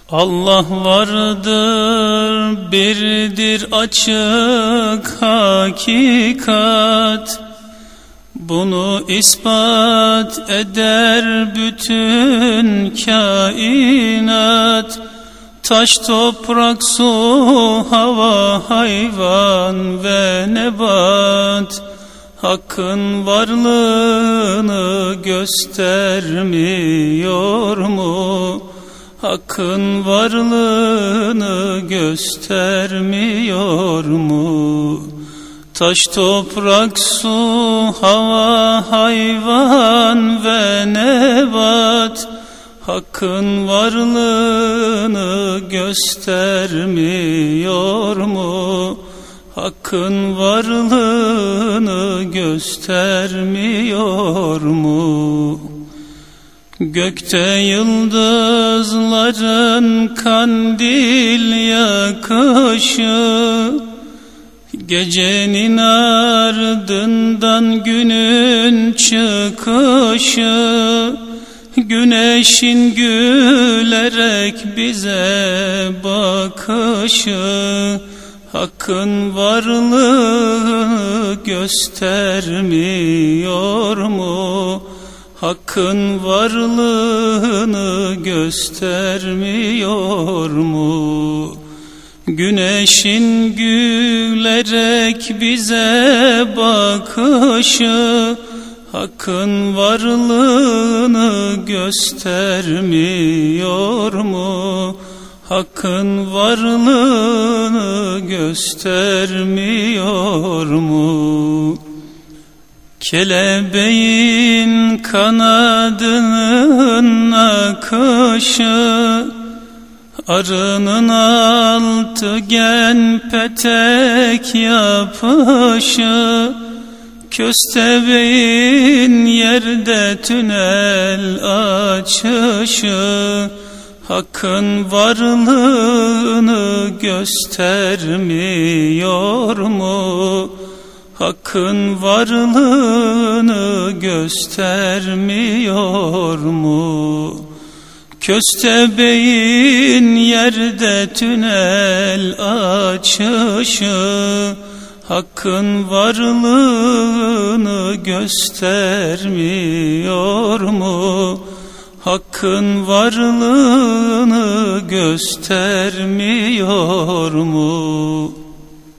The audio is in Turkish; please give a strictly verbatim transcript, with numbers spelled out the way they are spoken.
Allah vardır, birdir açık hakikat. Bunu ispat eder bütün kainat. Taş, toprak, su, hava, hayvan ve nebat Hakkın varlığını göstermiyor mu? Hakkın varlığını göstermiyor mu? Taş, toprak, su, hava, hayvan ve nebat Hakkın varlığını göstermiyor mu? Hakkın varlığını göstermiyor mu? Gökte yıldızların kandil yakışı, gecenin ardından günün çıkışı, güneşin gülerek bize bakışı, Hakkın varlığını göstermiyor mu? Hakkın varlığını göstermiyor mu? Güneşin gülerek bize bakışı, Hakkın varlığını göstermiyor mu? Hakkın varlığını göstermiyor mu? Kelebeğin kanadının akışı, arının altıgen petek yapışı, köstebeğin yerde tünel açışı, Hakkın varlığını göstermiyor mu? Hakkın varlığını göstermiyor mu? Köstebeğin yerde tünel açışı, Hakkın varlığını göstermiyor mu? Hakkın varlığını göstermiyor mu?